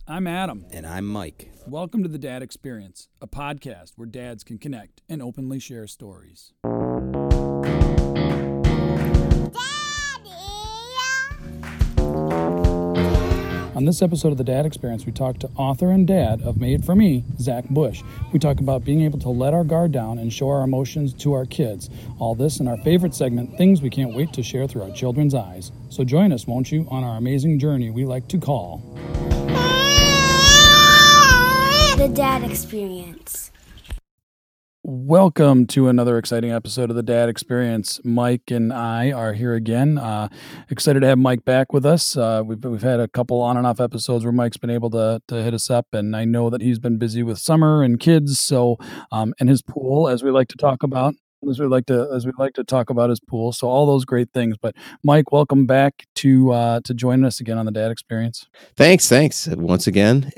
I'm Adam. And I'm Mike. Welcome to the Dad Experience, a podcast where dads can connect and openly share stories. On this episode of the Dad Experience, we talk to author and dad of Made for Me, Zach Bush. We talk about being able to let our guard down and show our emotions to our kids. All this in our favorite segment, things we can't wait to share through our children's eyes. So join us, won't you, on our amazing journey we like to call The Dad Experience. Welcome to another exciting episode of the Dad Experience. Mike and I are here again. Excited to have Mike back with us. We've had a couple on and off episodes where Mike's been able to hit us up, and I know that he's been busy with summer and kids. So, and his pool, as we like to talk about. As we like to talk about his pool, so all those great things. But Mike, welcome back to join us again on the Dad Experience. Thanks. Once again,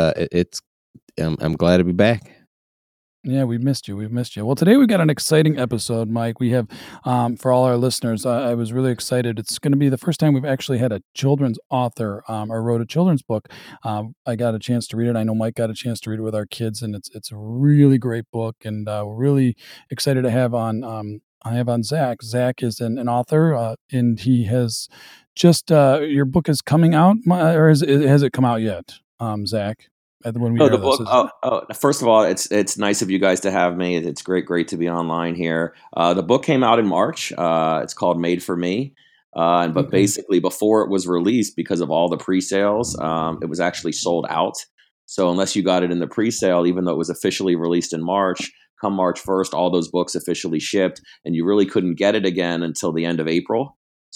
I'm glad to be back. Yeah, we've missed you. Well, today we've got an exciting episode, Mike. We have, for all our listeners, I was really excited. It's going to be the first time we've actually had a children's author or wrote a children's book. I got a chance to read it. I know Mike got a chance to read it with our kids, and it's a really great book, and we're really excited to have on Zach. Zach is an author, and he has just, your book is coming out, or has it come out yet, Zach? When we the book. First of all, it's nice of you guys to have me. It's great to be online here. The book came out in March. It's called Made for Me. But basically, before it was released, because of all the pre-sales, it was actually sold out. So unless you got it in the pre-sale, even though it was officially released in March, come March 1st, all those books officially shipped, and you really couldn't get it again until the end of April.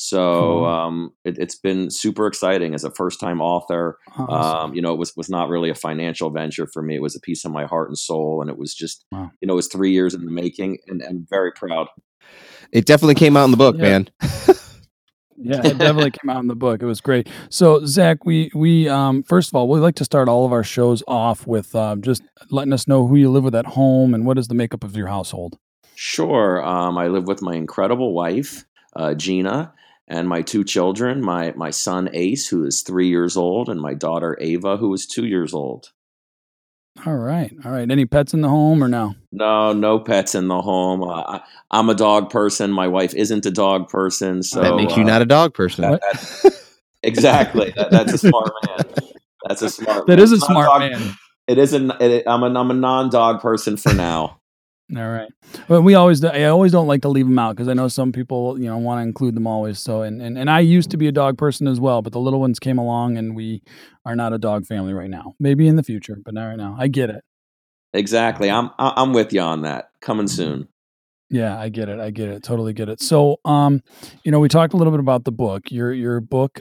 So it's been super exciting as a first-time author. Awesome. It was not really a financial venture for me. It was a piece of my heart and soul, and it was just, it was 3 years in the making, and I'm very proud. It definitely came out in the book, man. Yeah, it definitely came out in the book. It was great. So, Zach, we first of all, we like to start all of our shows off with just letting us know who you live with at home and what is the makeup of your household. Sure. I live with my incredible wife, Gina, and my two children, my son Ace, who is 3 years old, and my daughter Ava, who is 2 years old. All right. Any pets in the home or no? No pets in the home. I'm a dog person. My wife isn't a dog person. So that makes you not a dog person. Exactly. That's a smart man. That's a smart. That man. Is a smart man. It isn't. I'm a non-dog person for now. All right. Well, I always don't like to leave them out because I know some people, want to include them always. So, and I used to be a dog person as well, but the little ones came along and we are not a dog family right now. Maybe in the future, but not right now. I get it. Exactly. I'm with you on that. Coming soon. Yeah, I get it. Totally get it. So, we talked a little bit about the book. Your book,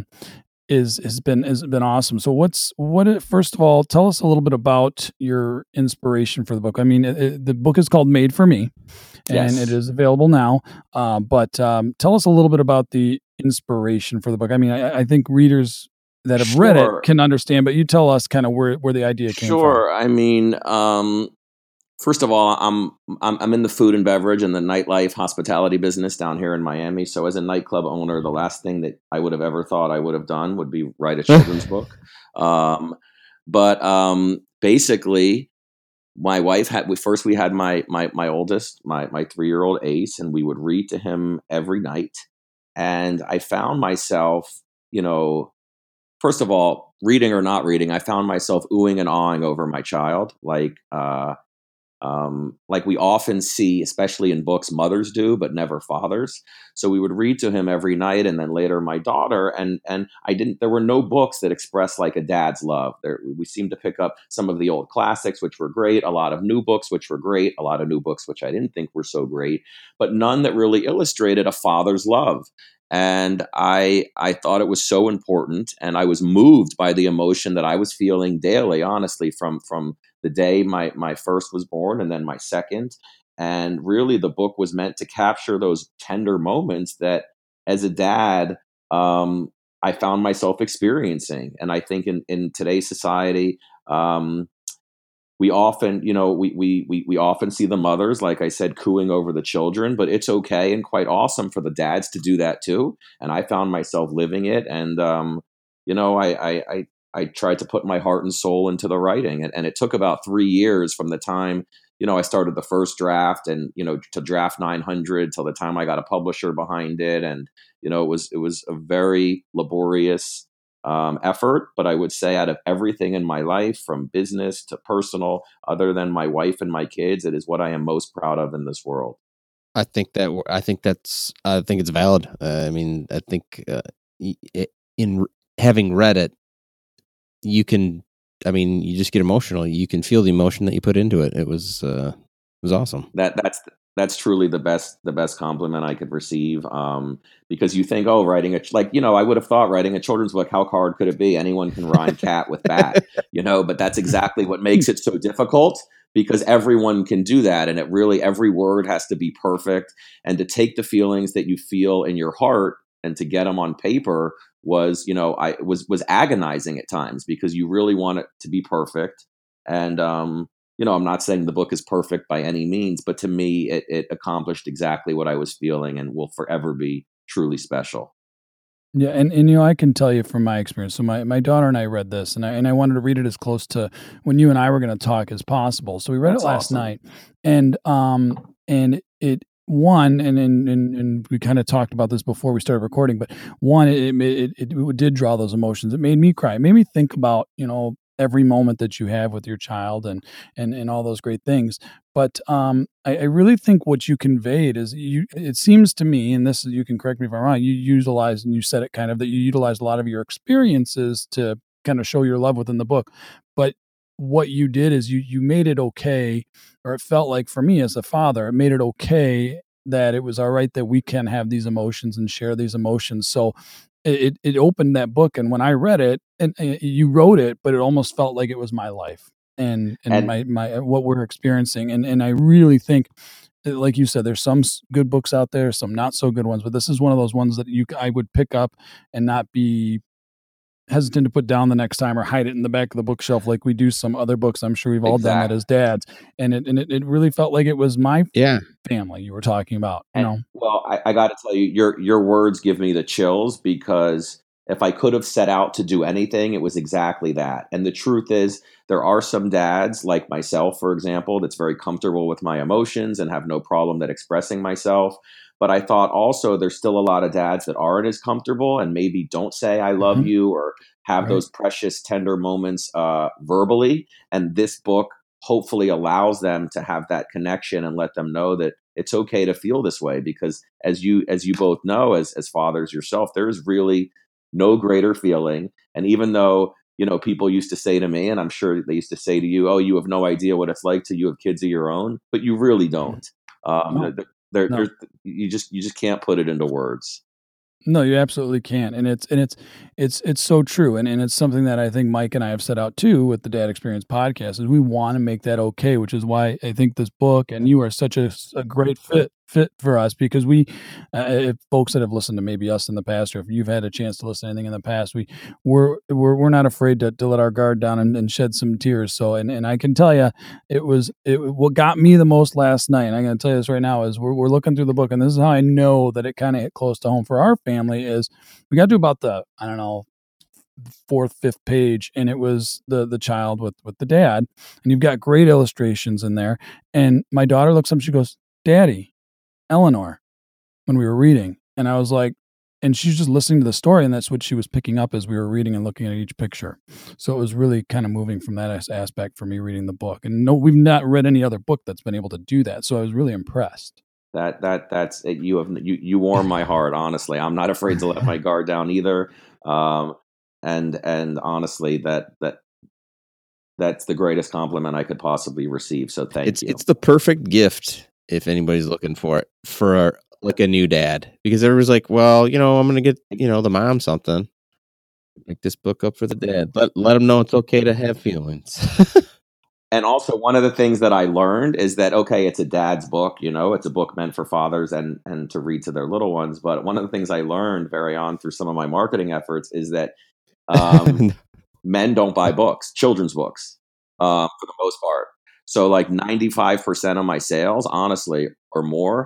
has been awesome. So first of all, tell us a little bit about your inspiration for the book. I mean, the book is called Made for Me, and It is available now. But tell us a little bit about the inspiration for the book. I mean, I think readers that have read it can understand, but you tell us kind of where the idea came from. Sure. I mean, first of all, I'm in the food and beverage and the nightlife hospitality business down here in Miami. So as a nightclub owner, the last thing that I would have ever thought I would have done would be write a children's book. But basically, my wife we had my oldest, my 3-year-old Ace, and we would read to him every night. And I found myself, first of all, reading or not reading, I found myself oohing and awing over my child, like we often see, especially in books, mothers do, but never fathers. So we would read to him every night, and then later my daughter. And there were no books that expressed like a dad's love. We seemed to pick up some of the old classics, which were great, a lot of new books, which were great, a lot of new books, which I didn't think were so great, but none that really illustrated a father's love. And I thought it was so important, and I was moved by the emotion that I was feeling daily, honestly, from the day my first was born and then my second. And really, the book was meant to capture those tender moments that, as a dad, I found myself experiencing. And I think in today's society, we often, we often see the mothers, like I said, cooing over the children, but it's okay and quite awesome for the dads to do that too. And I found myself living it. And, I I tried to put my heart and soul into the writing. And it took about 3 years from the time, I started the first draft and, to draft 900 till the time I got a publisher behind it. And, it was a very laborious effort. But I would say out of everything in my life, from business to personal, other than my wife and my kids, it is what I am most proud of in this world. I think it's valid. I mean, I think in having read it, you just get emotional. You can feel the emotion that you put into it. It was awesome. That's truly the best compliment I could receive. Because you think, writing I would have thought writing a children's book, how hard could it be? Anyone can rhyme cat with bat, but that's exactly what makes it so difficult, because everyone can do that. And every word has to be perfect. And to take the feelings that you feel in your heart and to get them on paper was agonizing at times, because you really want it to be perfect. And, I'm not saying the book is perfect by any means, but to me, it accomplished exactly what I was feeling and will forever be truly special. Yeah, and I can tell you from my experience. So my daughter and I read this, and I wanted to read it as close to when you and I were going to talk as possible. So we read it last night, and it one, and we kind of talked about this before we started recording, but one, it did draw those emotions. It made me cry. It made me think about every moment that you have with your child and all those great things. But I really think what you conveyed is it seems to me, and this, you can correct me if I'm wrong, you utilize, and you said it kind of, that you utilize a lot of your experiences to kind of show your love within the book. But what you did is you made it okay, or it felt like, for me as a father, it made it okay that it was all right that we can have these emotions and share these emotions. So it opened that book, and when I read it, and you wrote it, but it almost felt like it was my life and my what we're experiencing, and I really think, like you said, there's some good books out there, some not so good ones, but this is one of those ones that I would pick up and not be hesitant to put down the next time or hide it in the back of the bookshelf like we do some other books. I'm sure we've all done that as dads, and it really felt like it was my family you were talking about. Well, I got to tell you, your words give me the chills, because if I could have set out to do anything, it was exactly that. And the truth is, there are some dads like myself, for example, that's very comfortable with my emotions and have no problem that expressing myself. But I thought also there's still a lot of dads that aren't as comfortable and maybe don't say I love you or have those precious, tender moments verbally. And this book hopefully allows them to have that connection and let them know that it's okay to feel this way, because as you both know, as fathers yourself, there's really no greater feeling. And even though, people used to say to me, and I'm sure they used to say to you, oh, you have no idea what it's like till you have kids of your own, but you really don't. No. You just can't put it into words. No, you absolutely can't. And it's so true. And it's something that I think Mike and I have set out too with the Dad Experience podcast, is we want to make that okay, which is why I think this book and you are such a great fit for us, because we, if folks that have listened to maybe us in the past, or if you've had a chance to listen to anything in the past, we're not afraid to let our guard down and shed some tears. So, and I can tell you, what got me the most last night, and I'm going to tell you this right now, is we're looking through the book, and this is how I know that it kind of hit close to home for our family, is we got to about the, I don't know, fourth, fifth page, and it was the child with the dad, and you've got great illustrations in there. And my daughter looks up, she goes, "Daddy, Eleanor," when we were reading. And I was like, and she's just listening to the story, and that's what she was picking up as we were reading and looking at each picture. So it was really kind of moving from that aspect for me reading the book. And no, we've not read any other book that's been able to do that. So I was really impressed. That's it. You warm my heart. Honestly, I'm not afraid to let my guard down either. And honestly, that's the greatest compliment I could possibly receive. So thank you. It's the perfect gift if anybody's looking for it, for like a new dad, because everybody's like, well, I'm going to get, the mom something. Pick this book up for the dad. Let them know it's okay to have feelings. And also, one of the things that I learned is that, okay, it's a dad's book, it's a book meant for fathers and to read to their little ones. But one of the things I learned very on through some of my marketing efforts is that men don't buy books, children's books, for the most part. So like 95% of my sales, honestly, or more,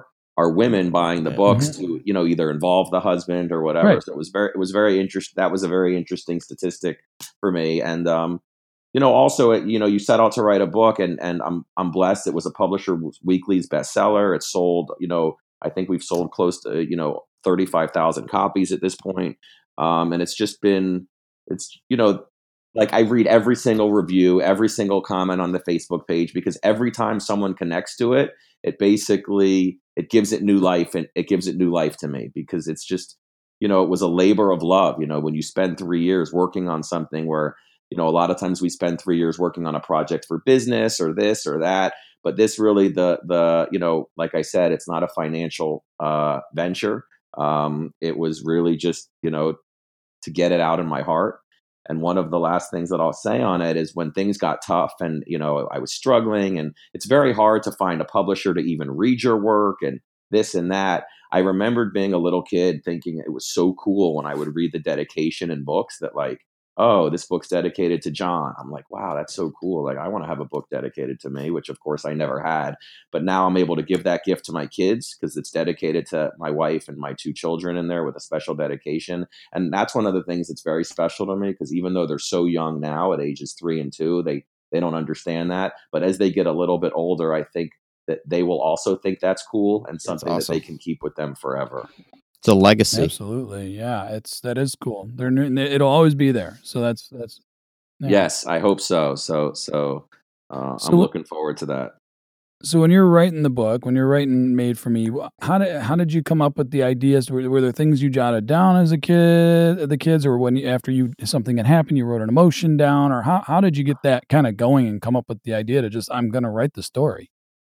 are women buying the books to, either involve the husband or whatever. Right. So it was very interesting. That was a very interesting statistic for me. And, also, you set out to write a book, and I'm blessed. It was a Publisher Weekly's bestseller. It sold, I think we've sold close to 35,000 copies at this point. And it's just been, like I read every single review, every single comment on the Facebook page, because every time someone connects to it, it gives it new life, and it gives it new life to me, because it's just, it was a labor of love. When you spend 3 years working on something where, a lot of times we spend 3 years working on a project for business or this or that, but this really, like I said, it's not a financial venture. It was really just, to get it out in my heart. And one of the last things that I'll say on it is, when things got tough and, I was struggling, and it's very hard to find a publisher to even read your work and this and that. I remembered being a little kid thinking it was so cool when I would read the dedication in books that, like, oh, this book's dedicated to John. I'm like, wow, that's so cool. Like, I want to have a book dedicated to me, which of course I never had. But now I'm able to give that gift to my kids, because it's dedicated to my wife and my 2 children in there with a special dedication. And that's one of the things that's very special to me, because even though they're so young now at ages 3 and 2, they don't understand that. But as they get a little bit older, I think that they will also think that's cool and something that they can keep with them forever. It's a legacy. Absolutely. Yeah. That is cool. It'll always be there. So that's. Yeah. Yes, I hope so. So I'm looking forward to that. So when you're writing the book, when you're writing Made for Me, how did you come up with the ideas? Were there things you jotted down as a kid, the kids, or after something had happened, you wrote an emotion down, or how did you get that kind of going and come up with the idea to just, I'm going to write the story?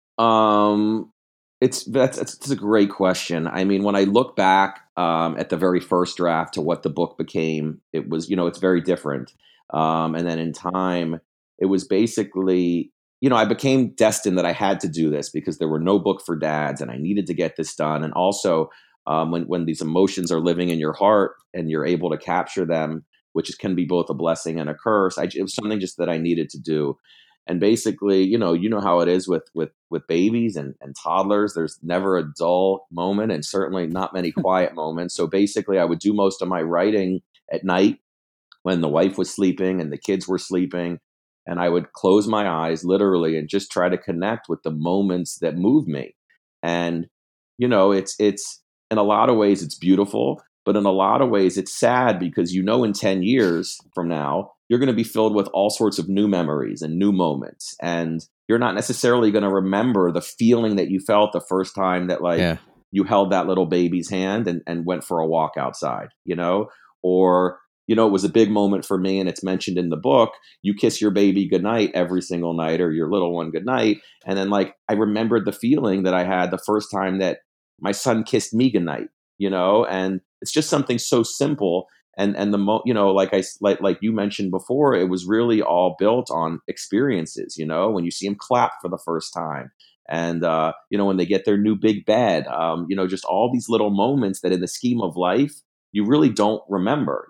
That's a great question. I mean, when I look back at the very first draft to what the book became, it was, it's very different. And then in time, it was basically, I became destined that I had to do this, because there were no book for dads, and I needed to get this done. And also, when these emotions are living in your heart and you're able to capture them, which can be both a blessing and a curse, it was something just that I needed to do. And basically, you know how it is with babies and toddlers. There's never a dull moment, and certainly not many quiet moments. So basically, I would do most of my writing at night when the wife was sleeping and the kids were sleeping. And I would close my eyes literally and just try to connect with the moments that move me. And, it's in a lot of ways, it's beautiful, but in a lot of ways it's sad, because, in 10 years from now, you're going to be filled with all sorts of new memories and new moments. And you're not necessarily going to remember the feeling that you felt the first time that you held that little baby's hand and went for a walk outside, or, it was a big moment for me, and it's mentioned in the book. You kiss your baby goodnight every single night, or your little one goodnight. And then I remembered the feeling that I had the first time that my son kissed me goodnight, and it's just something so simple. And like you mentioned before, it was really all built on experiences, when you see them clap for the first time, and, when they get their new big bed, just all these little moments that in the scheme of life, you really don't remember,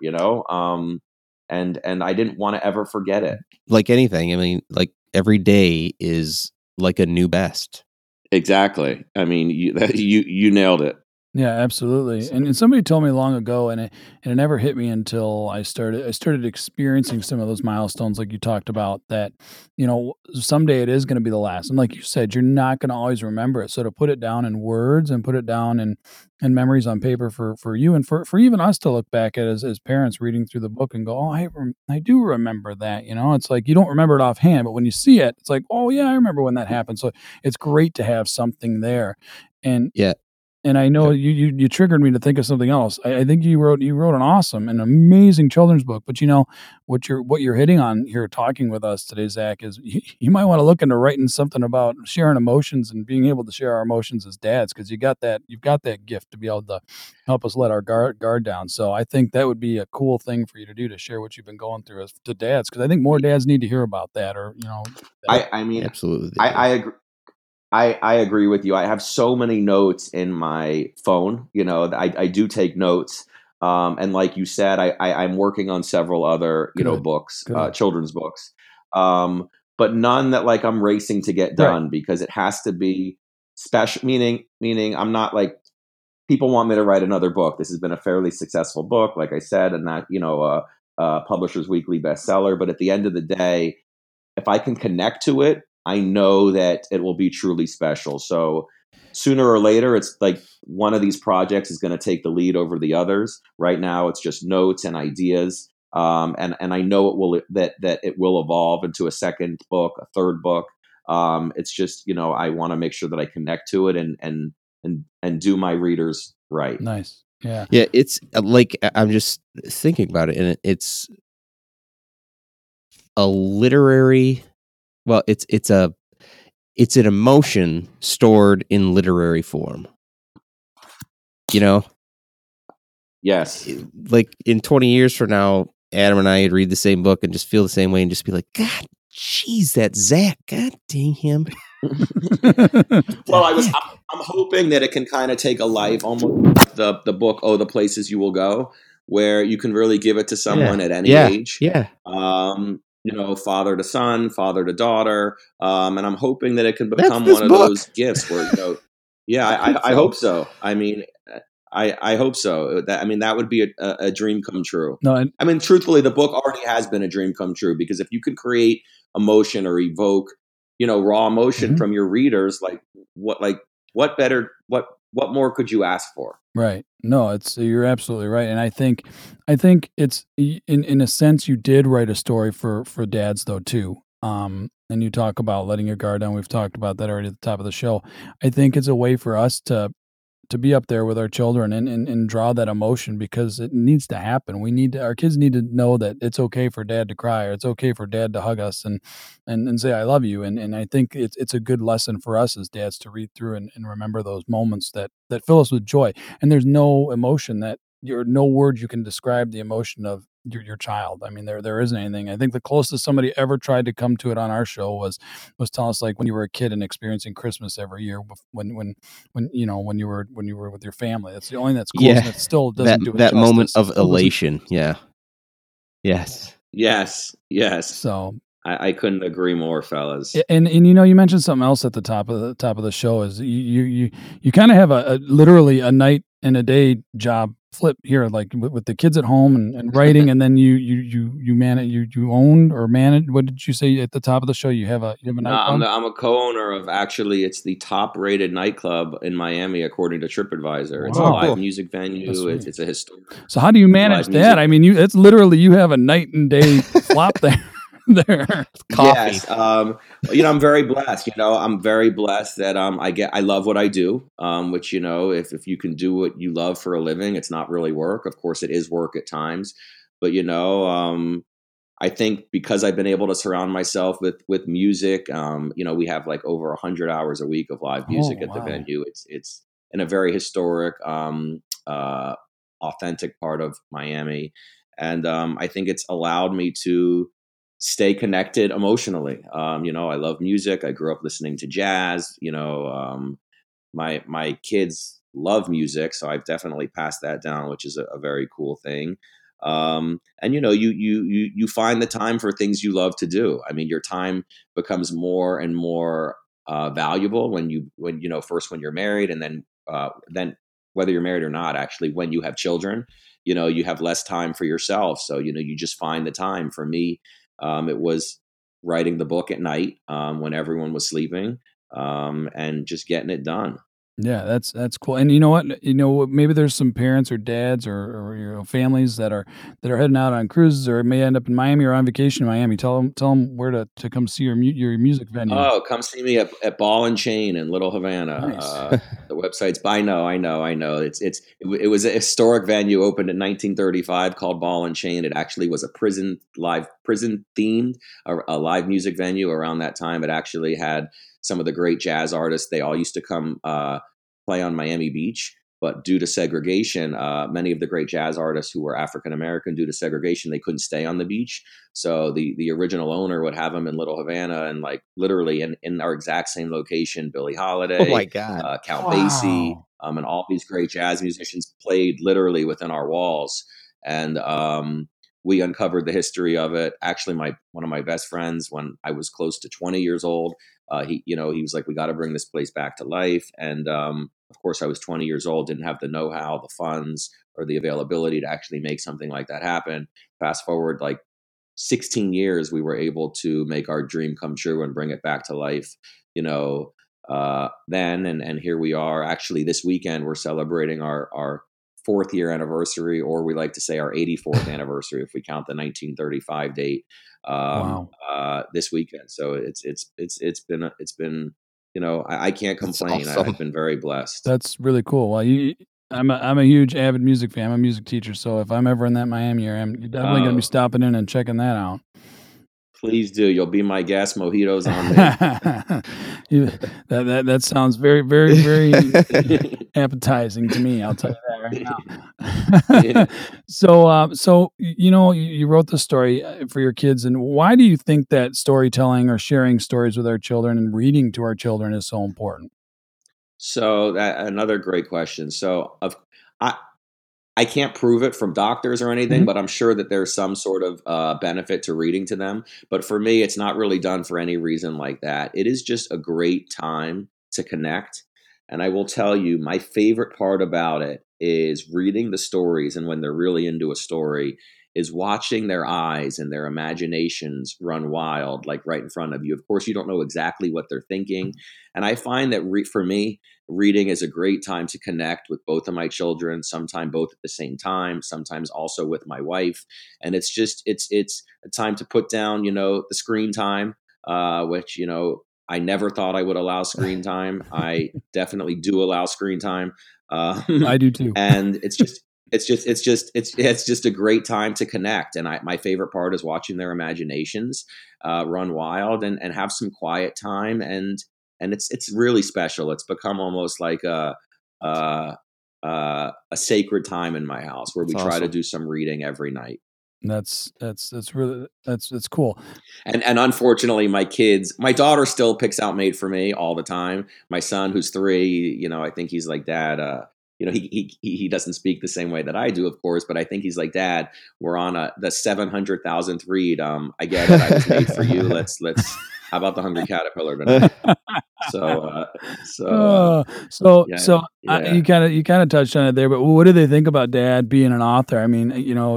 and I didn't want to ever forget it. Like anything, I mean, like every day is like a new best. Exactly. I mean, you nailed it. Yeah, absolutely. And somebody told me long ago, and it never hit me until I started experiencing some of those milestones, like you talked about, that, someday it is going to be the last. And like you said, you're not going to always remember it. So to put it down in words and put it down in memories on paper for you, and for even us to look back at as parents reading through the book and go, oh, I do remember that. It's like, you don't remember it offhand, but when you see it, it's like, oh yeah, I remember when that happened. So it's great to have something there. And yeah. And I know you triggered me to think of something else. I think you wrote an awesome and amazing children's book. But what you're hitting on here, talking with us today, Zach, is you might want to look into writing something about sharing emotions and being able to share our emotions as dads, because you've got that gift to be able to help us let our guard down. So I think that would be a cool thing for you to do, to share what you've been going through to dads, because I think more dads need to hear about that. Or I mean, absolutely, I agree. I agree with you. I have so many notes in my phone. I do take notes. And like you said, I'm working on several other, books, children's books. But none that I'm racing to get done, because it has to be special, meaning I'm not like, people want me to write another book. This has been a fairly successful book, like I said, and that, Publishers Weekly bestseller. But at the end of the day, if I can connect to it, I know that it will be truly special. So sooner or later, it's like one of these projects is going to take the lead over the others. Right now, it's just notes and ideas. And I know that it will evolve into a second book, a third book. It's just, I want to make sure that I connect to it and do my readers right. Nice. Yeah. Yeah. It's like, I'm just thinking about it, and it's a literary, well, it's an emotion stored in literary form. Yes. Like in 20 years from now, Adam and I would read the same book and just feel the same way and just be like, God, jeez, that Zach, God dang him. Well, I'm hoping that it can kind of take a life, almost like the book, Oh, the Places You Will Go, where you can really give it to someone at any age. Yeah. Father to son, father to daughter. And I'm hoping that it can become one of those gifts where, I hope so. I mean, I hope so. That would be a dream come true. No, truthfully, the book already has been a dream come true, because if you can create emotion or evoke, raw emotion from your readers, what more could you ask for? Right. No, you're absolutely right. And I think it's in a sense, you did write a story for dads though too. And you talk about letting your guard down. We've talked about that already at the top of the show. I think it's a way for us to be up there with our children and draw that emotion, because it needs to happen. Our kids need to know that it's okay for dad to cry, or it's okay for dad to hug us and say, I love you. And I think it's a good lesson for us as dads to read through and remember those moments that fill us with joy. And there's no emotion no words you can describe the emotion of your child. I mean, there isn't anything. I think the closest somebody ever tried to come to it on our show was tell us, like, when you were a kid and experiencing Christmas every year, when you were with your family. That's the only that's close. Yeah. And it still doesn't do it that justice. moment of elation. Yeah. Yes. So I couldn't agree more, fellas. And you mentioned something else at the top of the show is you kind of have a literally a night and a day job flip here, like with the kids at home and writing, and then you manage, you owned or manage. What did you say at the top of the show? You have a nightclub? I'm a co-owner of, actually, it's the top rated nightclub in Miami according to TripAdvisor. It's a live music venue. It's a historic. So how do you manage that? I mean, it's literally, you have a night and day flop there. Coffee. Yes. I'm very blessed. I'm very blessed that I love what I do. Which, if you can do what you love for a living, it's not really work. Of course, it is work at times, but I think because I've been able to surround myself with music, we have like over 100 hours a week of live music at the venue. It's in a very historic, authentic part of Miami, and I think it's allowed me to stay connected emotionally. I love music. I grew up listening to jazz. My kids love music, so I've definitely passed that down, which is a very cool thing. And you find the time for things you love to do. I mean, your time becomes more and more valuable when first when you're married, and then whether you're married or not, actually, when you have children, you have less time for yourself. So you just find the time. For me, it was writing the book at night when everyone was sleeping, and just getting it done. Yeah, that's cool. And you know what? Maybe there's some parents or dads or families that are heading out on cruises, or may end up in Miami or on vacation in Miami. Tell them where to come see your music venue. Oh, come see me at Ball and Chain in Little Havana. Nice. The website's I know. It was a historic venue, opened in 1935, called Ball and Chain. It actually was a prison themed a live music venue around that time. It actually had some of the great jazz artists. They all used to come play on Miami Beach, but due to segregation, many of the great jazz artists who were African American, due to segregation, they couldn't stay on the beach. So the original owner would have them in Little Havana, and like literally in our exact same location, Billie Holiday, oh my God, Count Basie, and all these great jazz musicians played literally within our walls. And we uncovered the history of it. Actually, one of my best friends, when I was close to 20 years old, he was like, we got to bring this place back to life. And of course, I was 20 years old, didn't have the know-how, the funds, or the availability to actually make something like that happen. Fast forward like 16 years, we were able to make our dream come true and bring it back to life. Then and here we are. Actually, this weekend we're celebrating our 4th year anniversary, or we like to say our 84th anniversary if we count the 1935 date. This weekend. So it's been I can't complain. Awesome. I've been very blessed. That's really cool. Well, I'm a huge avid music fan. I'm a music teacher, so if I'm ever in that Miami area, you're definitely going to be stopping in and checking that out. Please do. You'll be my guest. Mojitos on me. That sounds very, very, very appetizing to me. I'll tell you that right now. So you wrote the story for your kids, and why do you think that storytelling or sharing stories with our children and reading to our children is so important? So another great question. So I can't prove it from doctors or anything, but I'm sure that there's some sort of benefit to reading to them. But for me, it's not really done for any reason like that. It is just a great time to connect. And I will tell you, my favorite part about it is reading the stories. And when they're really into a story, is watching their eyes and their imaginations run wild, like right in front of you. Of course, you don't know exactly what they're thinking. And I find that for me, reading is a great time to connect with both of my children, sometimes both at the same time, sometimes also with my wife. And it's a time to put down, the screen time, which, I never thought I would allow screen time. I definitely do allow screen time. I do too. And it's just a great time to connect. And my favorite part is watching their imaginations run wild and have some quiet time. And it's really special. It's become almost like a sacred time in my house where we try to do some reading every night. That's cool. And unfortunately, my daughter still picks out Made for Me all the time. My son, who's 3, I think he's like, Dad, he doesn't speak the same way that I do, of course, but I think he's like, Dad, we're on the 700,000th read. I get it. I was made for you. Let's. How about the Hungry Caterpillar tonight? You kind of touched on it there, but what do they think about Dad being an author? I mean,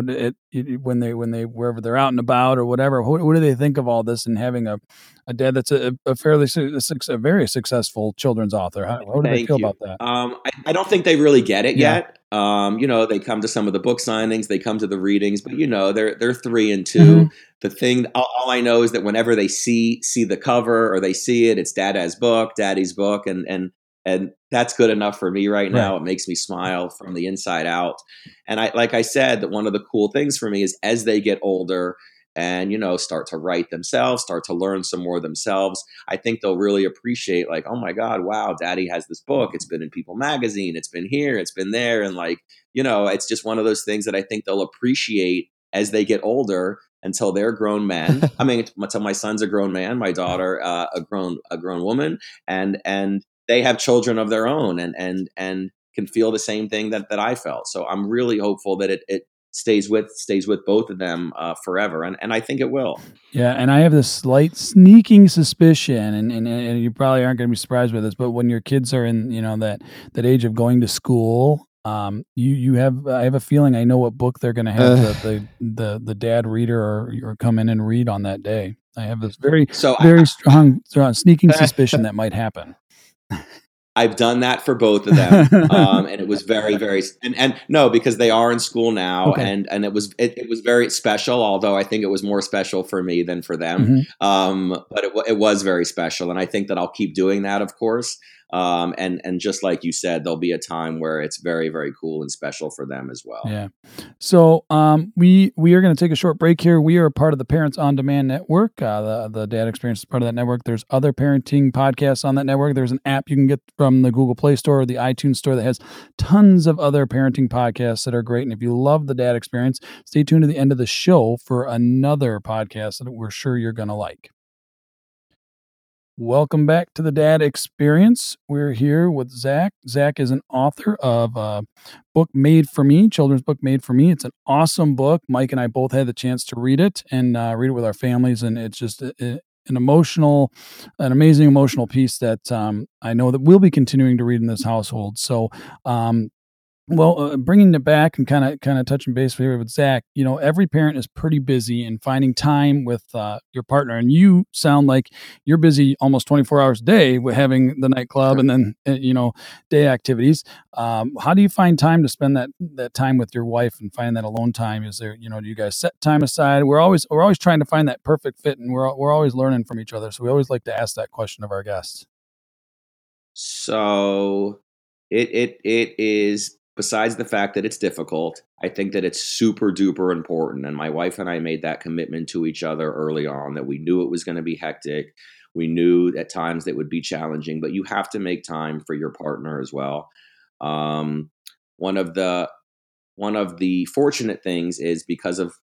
when they wherever they're out and about or whatever, what do they think of all this and having a dad that's a very successful children's author? How do they feel about that? I don't think they really get it yet. They come to some of the book signings, they come to the readings, but they're 3 and 2. Mm-hmm. The thing, all I know is that whenever they see the cover or they see it, it's Daddy's book, and that's good enough for me right now. It makes me smile from the inside out. And like I said, that one of the cool things for me is as they get older and, start to write themselves, start to learn some more themselves, I think they'll really appreciate, like, oh my God, wow, Daddy has this book. It's been in People magazine. It's been here. It's been there. And it's just one of those things that I think they'll appreciate as they get older until they're grown men. I mean, until my son's a grown man, my daughter, a grown woman, and they have children of their own and can feel the same thing that I felt. So I'm really hopeful that it stays with both of them forever, and I think it will. Yeah, and I have this slight sneaking suspicion, and you probably aren't going to be surprised with this, but when your kids are in that age of going to school, I have a feeling I know what book they're going to have the dad reader or come in and read on that day. I have this very strong sneaking suspicion that might happen. I've done that for both of them, and it was very, very and no, because they are in school now, okay. and it was very special. Although I think it was more special for me than for them, but it was very special, and I think that I'll keep doing that, of course. And just like you said, there'll be a time where it's very, very cool and special for them as well. Yeah. So we are going to take a short break here. We are a part of the Parents on Demand Network. The Dad Experience is part of that network. There's other parenting podcasts on that network. There's an app you can get from the Google Play Store or the iTunes Store that has tons of other parenting podcasts that are great. And if you love the Dad Experience, stay tuned to the end of the show for another podcast that we're sure you're going to like. Welcome back to the Dad Experience. We're here with Zach. Zach is an author of a book Made for Me, children's book Made for Me. It's an awesome book. Mike and I both had the chance to read it and read it with our families, and it's just an amazing emotional piece that I know that we'll be continuing to read in this household. So, bringing it back and kind of touching base here with Zach, every parent is pretty busy in finding time with your partner, and you sound like you're busy almost 24 hours a day with having the nightclub and then day activities. How do you find time to spend that time with your wife and find that alone time? Is there, do you guys set time aside? We're always trying to find that perfect fit, and we're always learning from each other. So we always like to ask that question of our guests. So it is. Besides the fact that it's difficult, I think that it's super duper important. And my wife and I made that commitment to each other early on, that we knew it was going to be hectic. We knew at times that would be challenging, but you have to make time for your partner as well. One of the fortunate things is because of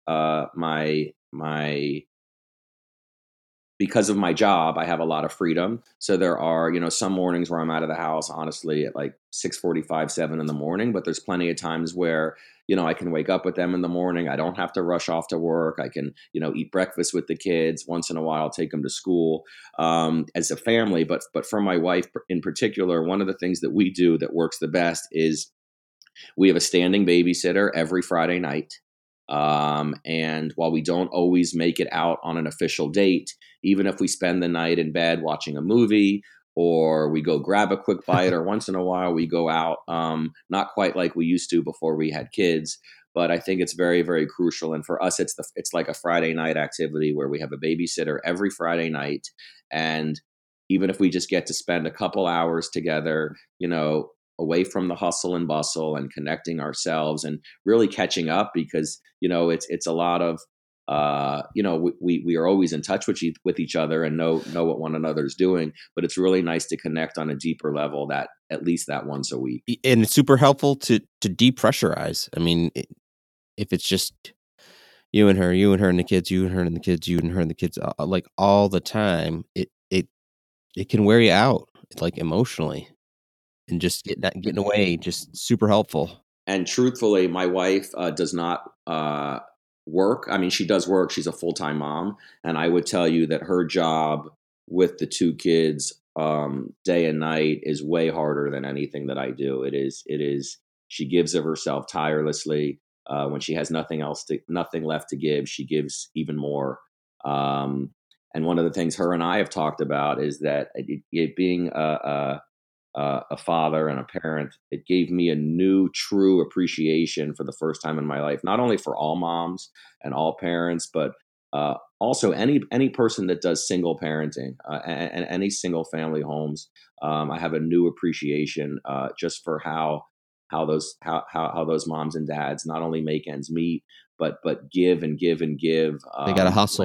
because of my job, I have a lot of freedom. So there are, some mornings where I'm out of the house, honestly, at like 6:45, 7 in the morning. But there's plenty of times where, I can wake up with them in the morning. I don't have to rush off to work. I can, eat breakfast with the kids. Once in a while, take them to school as a family. But for my wife in particular, one of the things that we do that works the best is we have a standing babysitter every Friday night. And while we don't always make it out on an official date, even if we spend the night in bed watching a movie, or we go grab a quick bite, or once in a while we go out, not quite like we used to before we had kids, but I think it's very, very crucial. And for us, it's like a Friday night activity where we have a babysitter every Friday night. And even if we just get to spend a couple hours together, away from the hustle and bustle, and connecting ourselves and really catching up, because, it's a lot of, we are always in touch with each other and know what one another's doing, but it's really nice to connect on a deeper level, that at least that once a week. And it's super helpful to depressurize. I mean, if it's just you and her and the kids, you and her and the kids, you and her and the kids, like all the time, it can wear you out, like emotionally. And just getting away, just super helpful. And truthfully, my wife does not work. I mean, she does work. She's a full-time mom. And I would tell you that her job with the two kids day and night is way harder than anything that I do. It is. She gives of herself tirelessly. When she has nothing left to give, she gives even more. And one of the things her and I have talked about is that it being a father and a parent, it gave me a new, true appreciation for the first time in my life, not only for all moms and all parents, but also any person that does single parenting and any single family homes. I have a new appreciation just for how those moms and dads not only make ends meet, but give and give and give. They got to hustle.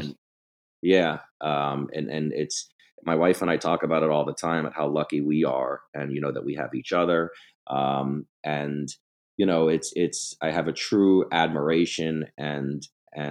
And it's. My wife and I talk about it all the time, at how lucky we are, and that we have each other. And it's I have a true admiration and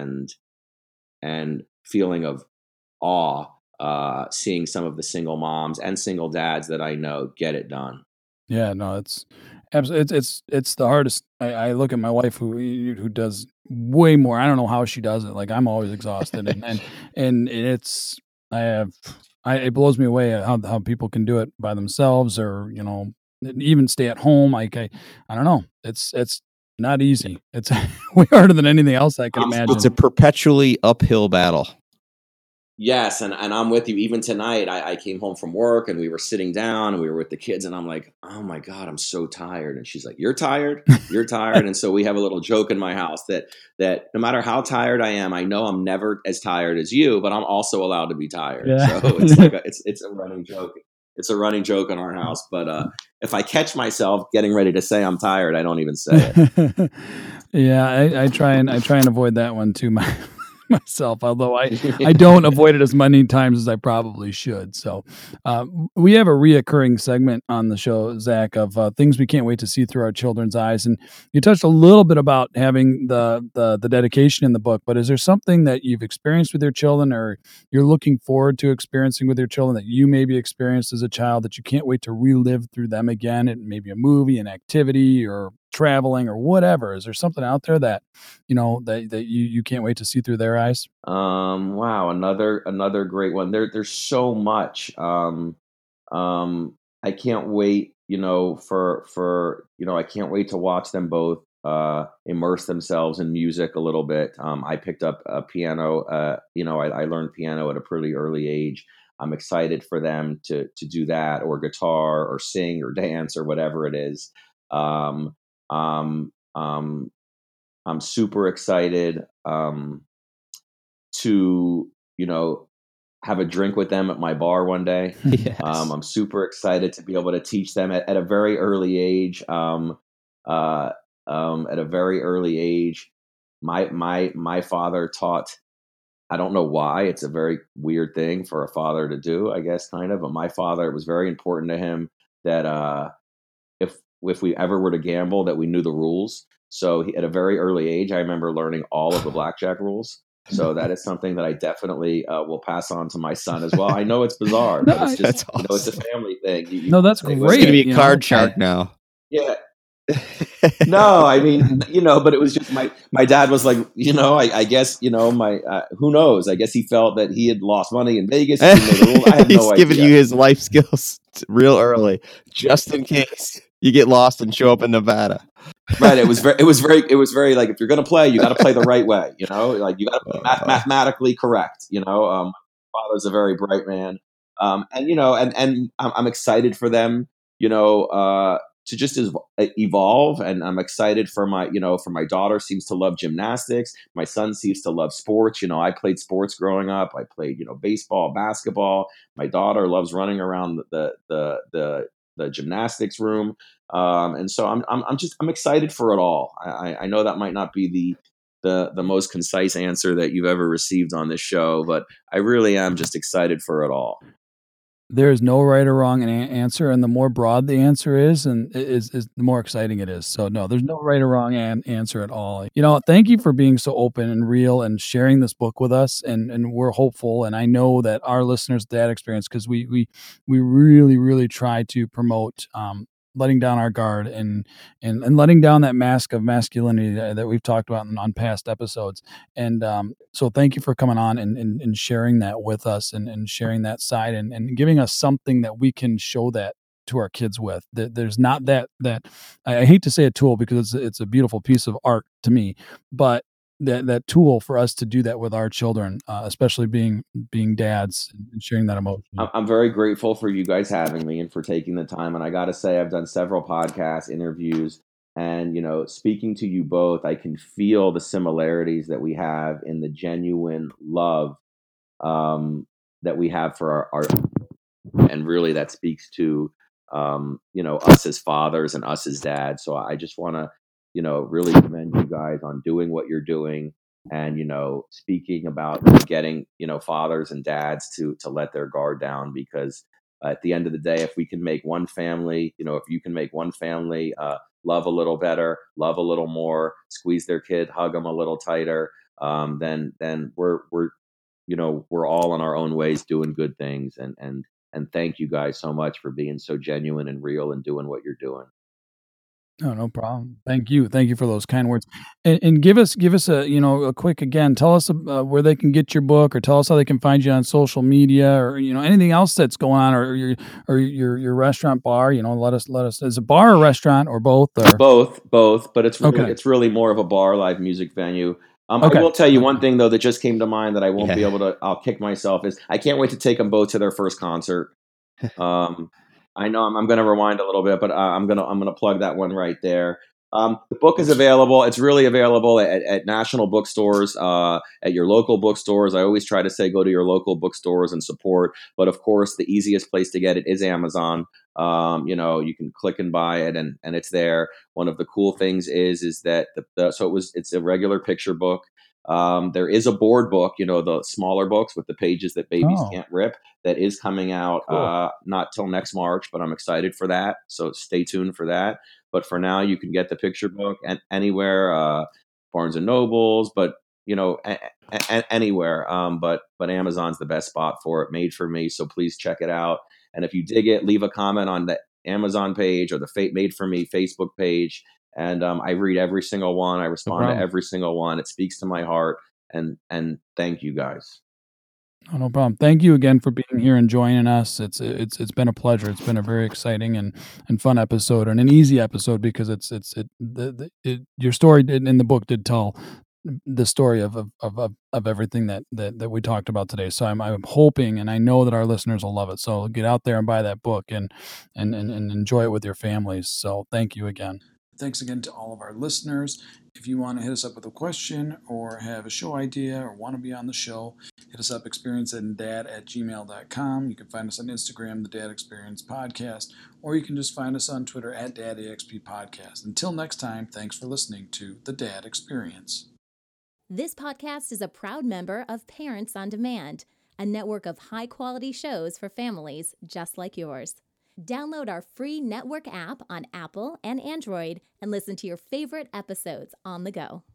feeling of awe seeing some of the single moms and single dads that I know get it done. Yeah, no, it's absolutely, it's the hardest. I look at my wife who does way more. I don't know how she does it. Like, I'm always exhausted, and it's it blows me away how people can do it by themselves, or even stay at home. Like, I don't know. It's not easy. It's way harder than anything else I can imagine. It's a perpetually uphill battle. Yes, and I'm with you. Even tonight, I came home from work and we were sitting down and we were with the kids, and I'm like, oh my God, I'm so tired. And she's like, you're tired? You're tired? And so we have a little joke in my house that no matter how tired I am, I know I'm never as tired as you, but I'm also allowed to be tired. Yeah. So it's like it's a running joke. It's a running joke in our house. But if I catch myself getting ready to say I'm tired, I don't even say it. Yeah, I try and avoid that one too. Myself, although I don't avoid it as many times as I probably should. So we have a reoccurring segment on the show, Zach, of things we can't wait to see through our children's eyes. And you touched a little bit about having the dedication in the book, but is there something that you've experienced with your children, or you're looking forward to experiencing with your children, that you maybe experienced as a child that you can't wait to relive through them again? It may be a movie, an activity, or traveling or whatever? Is there something out there that, that you can't wait to see through their eyes? Wow, another great one. There's so much. I can't wait, I can't wait to watch them both immerse themselves in music a little bit. I picked up a piano. I learned piano at a pretty early age. I'm excited for them to do that, or guitar, or sing, or dance, or whatever it is. Um, um, um, I'm super excited to have a drink with them at my bar one day. Yes. I'm super excited to be able to teach them at a very early age. At a very early age, my father taught. I don't know why. It's a very weird thing for a father to do, I guess, kind of. But my father, it was very important to him that if we ever were to gamble, that we knew the rules. So at a very early age, I remember learning all of the blackjack rules. So that is something that I definitely will pass on to my son as well. I know it's bizarre, but it's just That's it's a family thing. No, that's They- great. He's gonna be a you card know? shark now. Yeah. No, I mean, but it was just my dad was like, I guess, my who knows? I guess he felt that he had lost money in Vegas. He didn't know the rules. I have He's no giving idea. you his life skills real early, just in case you get lost and show up in Nevada. Right. It was very like, if you're going to play, you got to play the right way. Like you got to play mathematically correct. My father's a very bright man, and I'm excited for them. To just evolve, and I'm excited for my daughter seems to love gymnastics. My son seems to love sports. I played sports growing up. I played baseball, basketball. My daughter loves running around the gymnastics room. And so I'm excited for it all. I know that might not be the most concise answer that you've ever received on this show, but I really am just excited for it all. There is no right or wrong answer, and the more broad the answer is, and is the more exciting it is. So no, there's no right or wrong answer at all. Thank you for being so open and real and sharing this book with us, and we're hopeful, and I know that our listeners' dad experience, because we really really try to promote letting down our guard and letting down that mask of masculinity that we've talked about on past episodes. And so thank you for coming on and sharing that with us, and sharing that side, and giving us something that we can show that to our kids with. There's not that I hate to say a tool, because it's a beautiful piece of art to me, but that tool for us to do that with our children, especially being dads, and sharing that emotion. I'm very grateful for you guys having me and for taking the time. And I got to say, I've done several podcast interviews, and speaking to you both, I can feel the similarities that we have in the genuine love that we have for our and really that speaks to us as fathers and us as dads. So I just want to really commend you guys on doing what you're doing, and speaking about getting fathers and dads to let their guard down, because at the end of the day, if we can make one family, if you can make one family love a little better, love a little more, squeeze their kid, hug them a little tighter, then we're all in our own ways doing good things. And thank you guys so much for being so genuine and real and doing what you're doing. No problem. Thank you for those kind words. And give us a quick, again, tell us where they can get your book, or tell us how they can find you on social media, or anything else that's going on, or your restaurant, bar. Let us. Is it a bar or restaurant, or both? Or? Both, but it's really more of a bar, live music venue. Okay. I will tell you one thing though that just came to mind that I won't be able to. I'll kick myself. Is I can't wait to take them both to their first concert. I know I'm going to rewind a little bit, but I'm going to plug that one right there. The book is available. It's really available at national bookstores, at your local bookstores. I always try to say go to your local bookstores and support. But of course, the easiest place to get it is Amazon. You can click and buy it, and it's there. One of the cool things is that it's a regular picture book. There is a board book, the smaller books with the pages that babies can't rip, that is coming out not till next March, but I'm excited for that. So stay tuned for that. But for now, you can get the picture book anywhere, Barnes and Nobles, but anywhere. But Amazon's the best spot for it, made for me. So please check it out. And if you dig it, leave a comment on the Amazon page or the Made for Me Facebook page, And I read every single one. I respond to every single one. It speaks to my heart. And thank you guys. Oh, no problem. Thank you again for being here and joining us. It's been a pleasure. It's been a very exciting and fun episode, and an easy episode because your story in the book did tell the story of everything that we talked about today. So I'm hoping, and I know that our listeners will love it. So get out there and buy that book and enjoy it with your families. So thank you again. Thanks again to all of our listeners. If you want to hit us up with a question or have a show idea or want to be on the show, hit us up, experienceanddad@gmail.com. You can find us on Instagram, The Dad Experience Podcast, or you can just find us on Twitter @DadEXP Podcast. Until next time, thanks for listening to The Dad Experience. This podcast is a proud member of Parents on Demand, a network of high-quality shows for families just like yours. Download our free network app on Apple and Android and listen to your favorite episodes on the go.